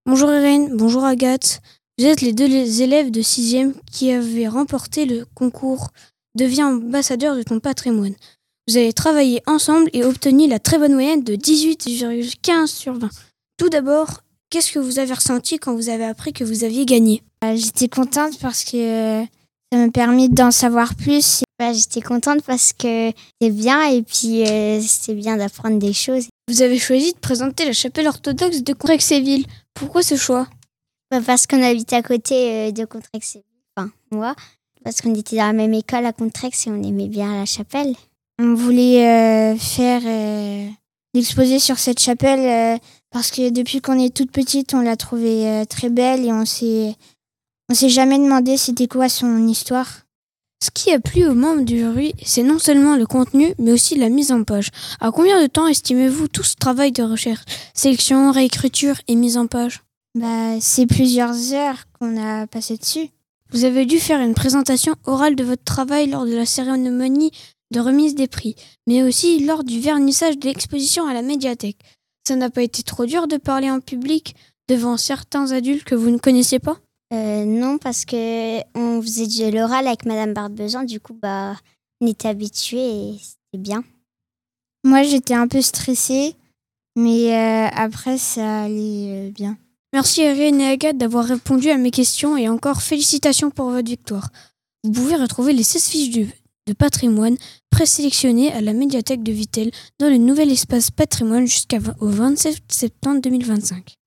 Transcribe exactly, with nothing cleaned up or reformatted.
Bonjour Irène, bonjour Agathe. Vous êtes les deux élèves de sixième qui avaient remporté le concours Deviens ambassadeur de ton patrimoine. Vous avez travaillé ensemble et obtenu la très bonne moyenne de dix-huit virgule quinze sur vingt. Tout d'abord, qu'est-ce que vous avez ressenti quand vous avez appris que vous aviez gagné ? Euh, j'étais contente parce que ça m'a permis d'en savoir plus. Bah, j'étais contente parce que c'était bien et puis euh, c'était bien d'apprendre des choses. Vous avez choisi de présenter la chapelle orthodoxe de Contrexéville. Pourquoi ce choix ? Bah, parce qu'on habite à côté euh, de Contrexéville, enfin moi, parce qu'on était dans la même école à Contrex et on aimait bien la chapelle. On voulait euh, faire euh, l'exposé sur cette chapelle euh, parce que depuis qu'on est toute petite, on l'a trouvée euh, très belle et on s'est, on s'est jamais demandé c'était quoi son histoire. Ce qui a plu aux membres du jury, c'est non seulement le contenu, mais aussi la mise en page. À combien de temps estimez-vous tout ce travail de recherche ? Sélection, réécriture et mise en page ? Bah, c'est plusieurs heures qu'on a passé dessus. Vous avez dû faire une présentation orale de votre travail lors de la cérémonie de remise des prix, mais aussi lors du vernissage de l'exposition à la médiathèque. Ça n'a pas été trop dur de parler en public devant certains adultes que vous ne connaissez pas ? Euh, non, parce que on faisait de l'oral avec Madame Barbezan, du coup, bah, on était habitués et c'était bien. Moi, j'étais un peu stressée, mais euh, après, ça allait euh, bien. Merci Irène et Agathe d'avoir répondu à mes questions et encore félicitations pour votre victoire. Vous pouvez retrouver les seize fiches de, de patrimoine présélectionnées à la médiathèque de Vittel dans le nouvel espace patrimoine jusqu'au vingt-sept septembre deux mille vingt-cinq.